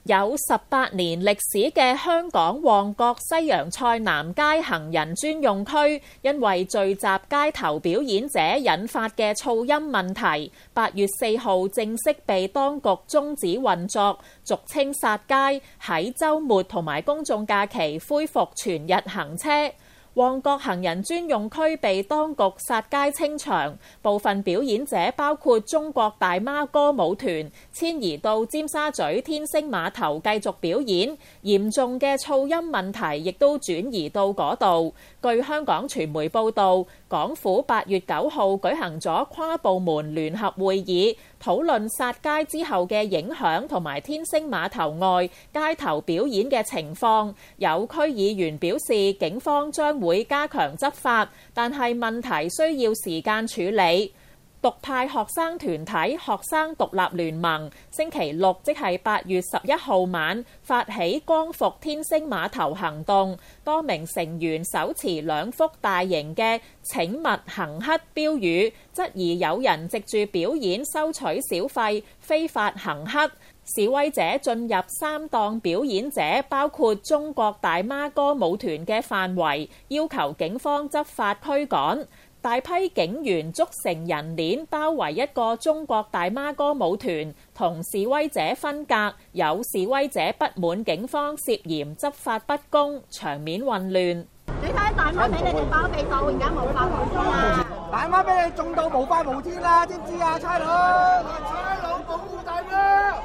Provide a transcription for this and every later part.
有18年歷史嘅香港旺角西洋菜南街行人專用區，因為聚集街頭表演者引發嘅噪音問題，8月4號正式被當局終止運作，俗稱殺街，喺週末同埋公眾假期恢復全日行車。旺角行人專用區被當局殺街清場，部分表演者包括中國大媽歌舞團遷移到尖沙咀天星碼頭繼續表演，嚴重嘅噪音問題亦都轉移到嗰度。據香港傳媒報導，港府8月9號舉行咗跨部門聯合會議，討論殺街之後嘅影響同埋天星碼頭外街頭表演嘅情況。有區議員表示，警方將會加強執法，但係問題需要時間處理。獨派學生團體學生獨立聯盟星期六即係8月11號晚發起光復天星碼頭行動，多名成員手持2幅大型嘅請勿行乞標語，質疑有人藉住表演收取小費非法行乞。示威者進入3檔表演者包括中國大媽歌舞團嘅範圍，要求警方執法驅趕。大批警員組成人鏈包圍一個中國大媽歌舞團，同示威者分隔。有示威者不滿警方涉嫌執法不公，場面混亂。 你睇大媽俾你哋包庇到，而家無法無天啦！大媽俾你中到無法無天啦，知唔知啊？差佬保護大媽！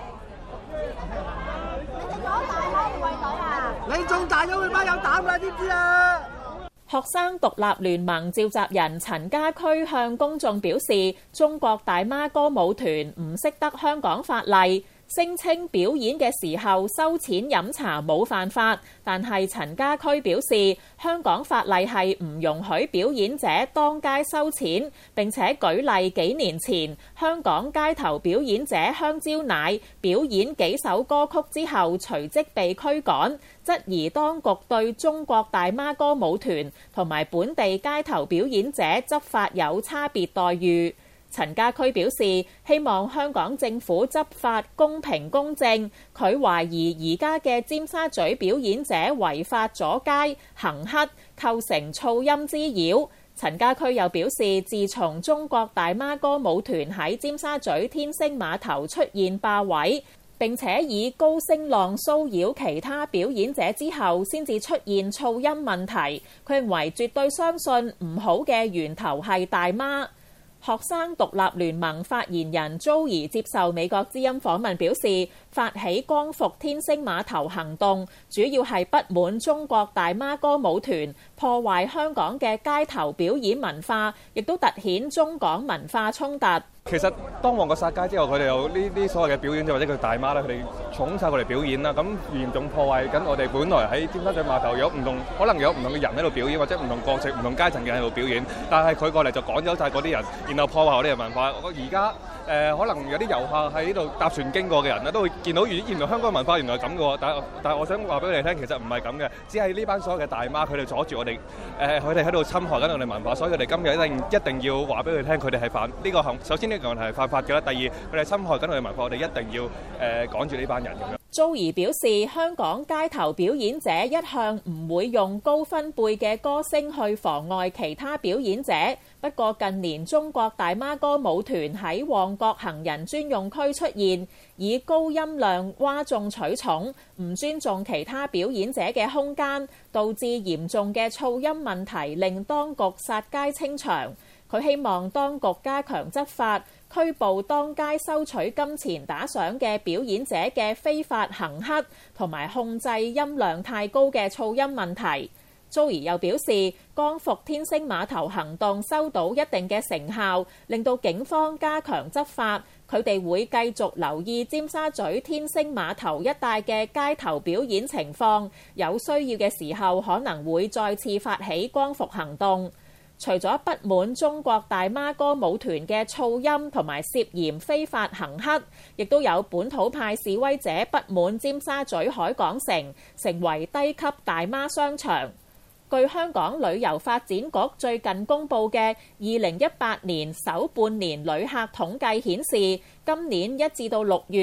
你哋做大媽護衛隊啊？你中大咗佢媽有膽啦，知唔知啊？ 學生獨立聯盟召集人陳家駒向公眾表示，中國大媽歌舞團唔識得香港法例，聲稱表演嘅時候收錢飲茶冇犯法，但係陳家駒表示，香港法例係唔容許表演者當街收錢，並且舉例幾年前香港街頭表演者香蕉奶表演幾首歌曲之後隨即被驅趕，質疑當局對中國大媽歌舞團同埋本地街頭表演者執法有差別待遇。陳家駒表示，希望香港政府執法公平公正。佢懷疑而家嘅尖沙咀表演者違法阻街行乞，構成噪音滋擾。陳家駒又表示，自從中國大媽歌舞團喺尖沙咀天星碼頭出現霸位，並且以高聲浪騷擾其他表演者之後，先至出現噪音問題。佢認為絕對相信唔好嘅源頭係大媽。學生獨立聯盟發言人 Joey 接受美國之音訪問表示，發起光復天星碼頭行動，主要係不滿中國大媽歌舞團破壞香港嘅街頭表演文化，亦都突顯中港文化衝突。 其實當旺角殺街之後，佢哋有呢啲所謂嘅表演者或者佢大媽咧，佢哋闖晒過嚟表演啦，咁嚴重破壞緊我哋本來喺尖沙咀碼頭有唔同，可能有唔同嘅人喺度表演，或者唔同國籍、唔同階層嘅人喺度表演，但係佢過嚟就趕走晒嗰啲人，然後破壞我哋嘅文化。而家可能有啲遊客喺呢度搭船經過嘅人咧，都會見到原來香港文化原來係咁嘅喎。但係我想話俾你哋聽，其實唔係咁嘅，只係呢班所有嘅大媽佢哋阻住我哋，佢哋喺度侵害緊我哋文化，所以佢哋今日一定要話俾佢聽，佢哋係犯呢個行。首先呢個係犯法嘅啦，第二佢哋侵害緊我哋文化，我哋一定要趕住呢班人咁樣。 Joey 表示，香港街頭表演者一向唔會用高分貝嘅歌聲去妨礙其他表演者。不過近年中國大媽歌舞團喺旺角行人專用區出現，以高音量嘩眾取寵，唔尊重其他表演者嘅空間，導致嚴重嘅噪音問題，令當局殺街清場。佢希望當局加強執法，拘捕當街收取金錢打賞嘅表演者嘅非法行乞，同埋控制音量太高嘅噪音問題。Joey 又表示，光復天星碼頭行動收到一定嘅成效，令到警方加強執法。佢哋會繼續留意尖沙咀天星碼頭一帶嘅街頭表演情況，有需要嘅時候可能會再次發起光復行動。除咗不滿中國大媽歌舞團嘅噪音同埋涉嫌非法行乞，亦都有本土派示威者不滿尖沙咀海港城成為低級大媽商場。據香港旅遊發展局最近公布嘅2018年首半年旅客統計顯示，今年1至到6月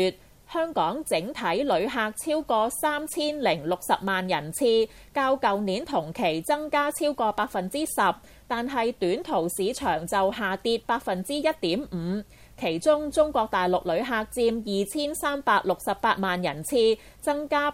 香港整體旅客超過3060萬人次，較舊年同期增加超過10%，但係短途市場就下跌1.5%。其中中國大陸旅客佔2368萬人次，增加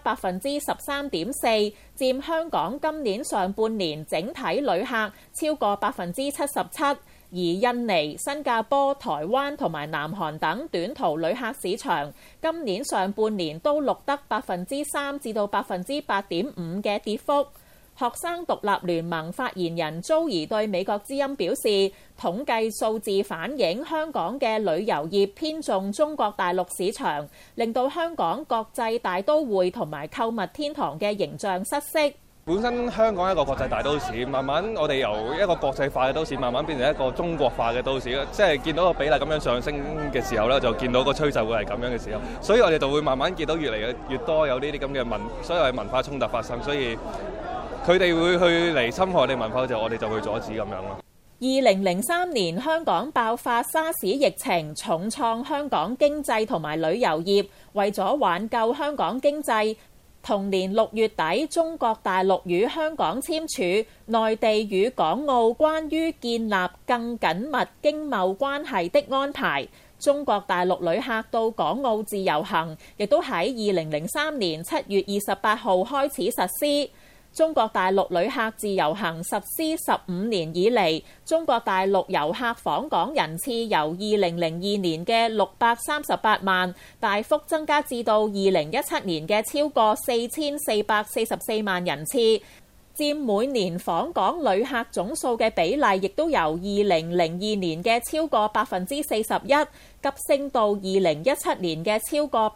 13.4%，佔香港今年上半年整體旅客超過77%。而印尼、新加坡、台灣同埋南韓等短途旅客市場，今年上半年都錄得3%至到8.5%嘅跌幅。學生獨立聯盟發言人周怡對美國之音表示，統計數字反映香港嘅旅遊業偏重中國大陸市場，令到香港國際大都會同埋購物天堂嘅形象失色。 本身香港一個國際大都市，慢慢我哋由一個國際化嘅都市，慢慢變成一個中國化嘅都市，即係見到個比例咁樣上升嘅時候咧，就見到個趨勢會係咁樣嘅時候，所以我哋就會慢慢見到越嚟越多有呢啲咁嘅所謂文化衝突發生，所以佢哋會去嚟侵害我哋文化嘅時候，我哋就會阻止咁樣咯。 2003年香港爆發沙士疫情，重創香港經濟同埋旅遊業，為咗挽救香港經濟，同年6月底，中國大陸與香港簽署《內地與港澳關於建立更緊密經貿關係的安排》。中國大陸旅客到港澳自由行，亦都喺2003年7月28號開始實施。中國大陸旅客自由行實施15年以嚟，中國大陸遊客訪港人次由2002年嘅638萬，大幅增加至到2017年嘅超過4444萬人次，佔每年訪港旅客總數嘅比例，亦都由2002年嘅超過41%急升到2017年嘅超過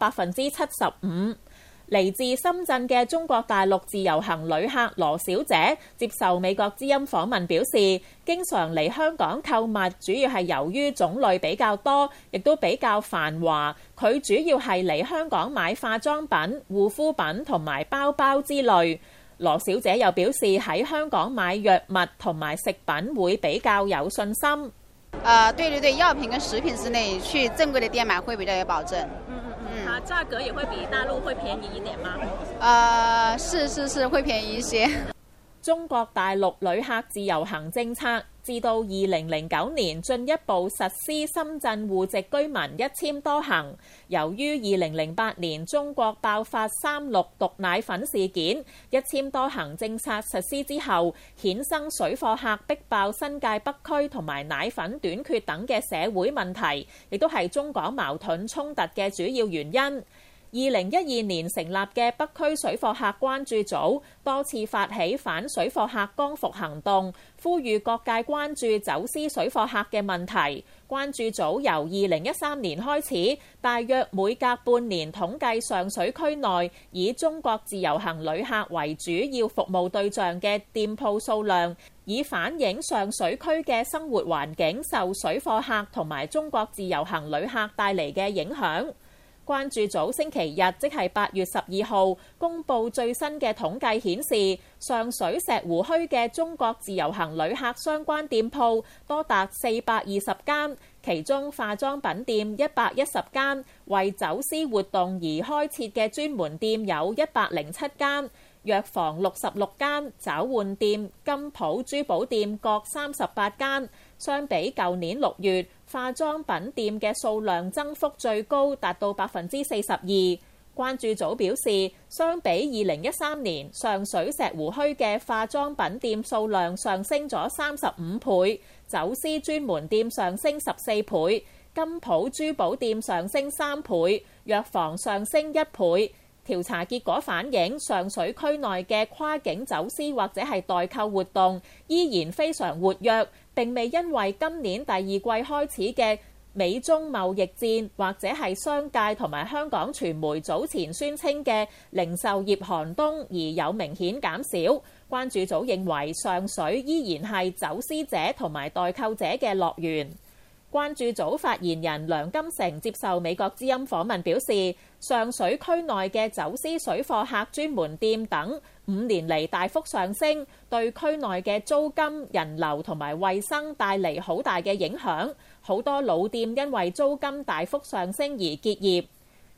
75%。嚟自深圳嘅中國大陸自由行旅客羅小姐接受美國之音訪問表示，經常嚟香港購物，主要係由於種類比較多，亦都比較繁華。佢主要係嚟香港買化妝品、護膚品同埋包包之類。羅小姐又表示喺香港買藥物同埋食品會比較有信心。 對，藥品跟食品之類，去正規的店買會比較有保證。 價格也會比大陸會便宜一點嗎？ 是，會便宜一些。 中國大陸旅客自由行政策至到2009年進一步實施深圳戶籍居民一簽多行。由於2008年中國爆發36毒奶粉事件，一簽多行政策實施之後，衍生水貨客逼爆新界北區同埋奶粉短缺等嘅社會問題，亦都係中港矛盾衝突嘅主要原因。2012年成立嘅北區水貨客關注組多次發起反水貨客光復行動，呼籲各界關注走私水貨客嘅問題。關注組由2013年開始，大約每隔半年統計上水區內以中國自由行旅客為主要服務對象嘅店鋪數量，以反映上水區嘅生活環境受水貨客同埋中國自由行旅客帶嚟嘅影響。關注組星期日，即係8月12號，公佈最新嘅統計顯示，上水石湖墟嘅中國自由行旅客相關店鋪多達420間，其中化妝品店110間，為走私活動而開設嘅專門店有107間，藥房66間，找換店、金鋪、珠寶店各38間。相比舊年6月，化妝品店嘅數量增幅最高，達到42%。關注組表示，相比2013年，上水石湖墟嘅化妝品店數量上升咗35倍，走私專門店上升14倍，金鋪珠寶店上升3倍，藥房上升1倍。調查結果反映，上水區內嘅跨境走私或者係代購活動依然非常活躍，並未因為今年第二季開始嘅美中貿易戰或者係商界同埋香港傳媒早前宣稱嘅零售業寒冬而有明顯減少。關注組認為，上水依然係走私者同埋代購者嘅樂園。關注組發言人梁金成接受美國之音訪問表示，上水區內嘅走私水貨客專門店等5年嚟大幅上升，對區內嘅租金、人流同埋衛生帶嚟好大嘅影響。好多老店因為租金大幅上升而結業。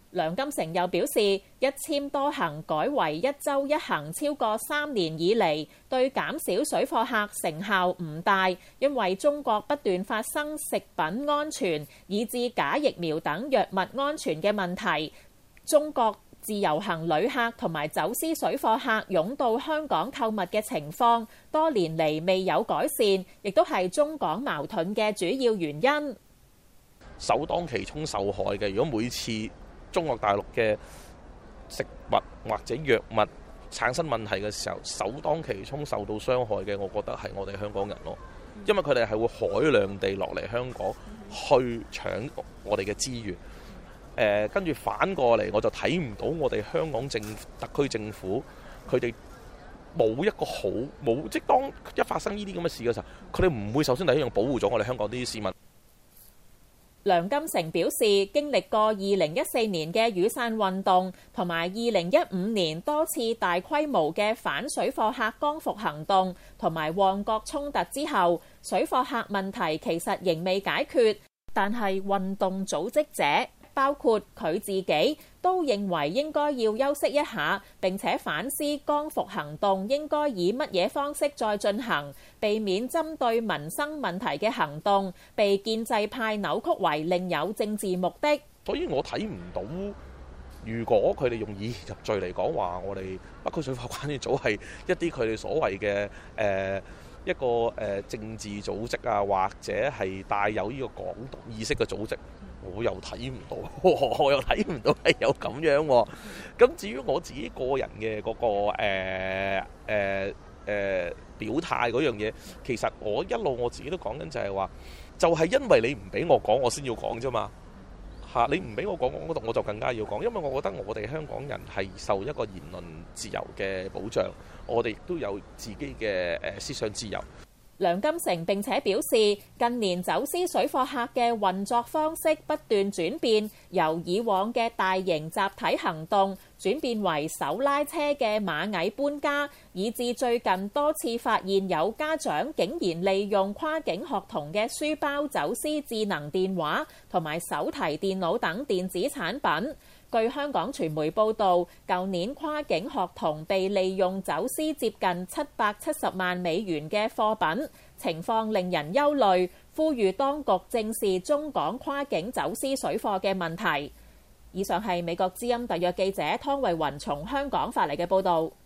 梁金成又表示，一簽多行改為一週一行超過3年以嚟，對減少水貨客成效唔大，因為中國不斷發生食品安全以至假疫苗等藥物安全嘅問題。中國自由行旅客同埋走私水貨客湧到香港購物嘅情況，多年嚟未有改善，亦都係中港矛盾嘅主要原因。 首當其衝受害嘅，如果每次中國大陸嘅食物或者藥物產生問題嘅時候，首當其衝受到傷害嘅，我覺得係我哋香港人咯，因為佢哋係會海量地落嚟香港去搶我哋嘅資源。跟住反過嚟，我就睇唔到我哋香港特區政府佢哋冇一個好冇，即係當一發生呢啲咁嘅事嘅時候，佢哋唔會首先第一樣保護咗我哋香港啲市民。 梁金成表示，經歷過2014年嘅雨傘運動同埋2015年多次大規模嘅反水貨客光復行動同埋旺角衝突之後，水貨客問題其實仍未解決，但係運動組織者包括佢自己都認為應該要休息一下，並且反思光復行動應該以乜嘢方式再進行，避免針對民生問題嘅行動被建制派扭曲為另有政治目的。 所以我睇唔到，如果佢哋用以入罪嚟講話，我哋北區水貨關注組係一啲佢哋所謂嘅一個政治組織啊，或者係帶有呢個港獨意識嘅組織。我又睇唔到，我又睇唔到係有咁樣喎。咁至於我自己個人嘅嗰個表態嗰樣嘢，其實我一路我自己都講緊就係話，就係因為你唔俾我講，我先要講啫嘛。嚇，你唔俾我講，我就更加要講，因為我覺得我哋香港人係受一個言論自由嘅保障，我哋亦都有自己嘅思想自由。 梁金成並且表示，近年走私水貨客嘅運作方式不斷轉變，由以往嘅大型集體行動轉變為手拉車嘅螞蟻搬家，以至最近多次發現有家長竟然利用跨境學童嘅書包走私智能電話同埋手提電腦等電子產品。據香港傳媒報導，舊年跨境學童被利用走私接近770萬美元嘅貨品，情況令人憂慮，呼籲當局正視中港跨境走私水貨嘅問題。以上係美國之音特約記者湯慧雲從香港發嚟嘅報導。